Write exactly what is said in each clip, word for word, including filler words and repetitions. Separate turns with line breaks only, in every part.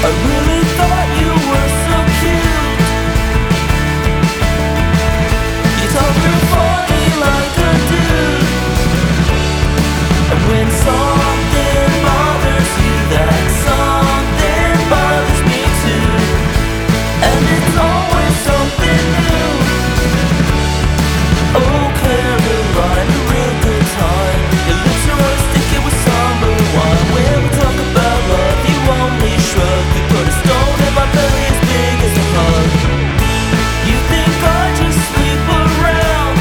I really thought you were so cute. You talk real funny like a dude. And when something bothers you, that something bothers me too. And it's always something new. Oh, Caroline, a real good time. Your lips are always sticky with summer wine. When we talk about love, you only shrug. You put a stone in my belly as big as a hug. You think I just sleep around,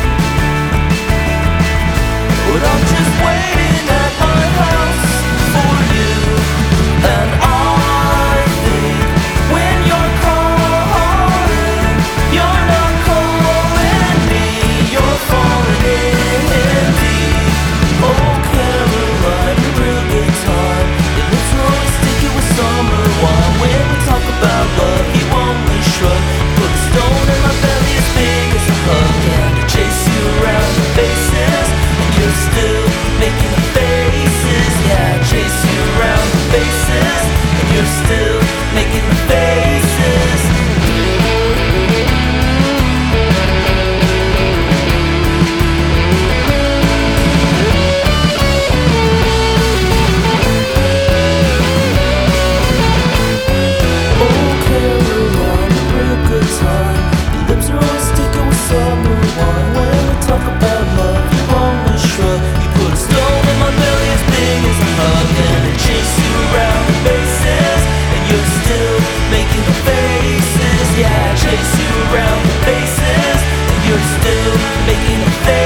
but I'm just waiting at my house for you. And I think when you're calling, you're not calling me, you're falling in deep. Oh, Caroline, a real good time. Your lips are always sticky with summer wine. When we talk about love, you only shrug. Put a stone in my belly as big as a hug. And I chase you around the bases, and you're still making the faces. Yeah, I chase you around the bases, and you're still making the faces. Oh, Caroline, a real good time. Your lips are always sticky with summer wine. When we talk about love, you only shrug. You put a stone in my belly as big as a hug. And I chase you around the bases, and you're still making the faces. Yeah, I chase you around the bases, and you're still making the faces.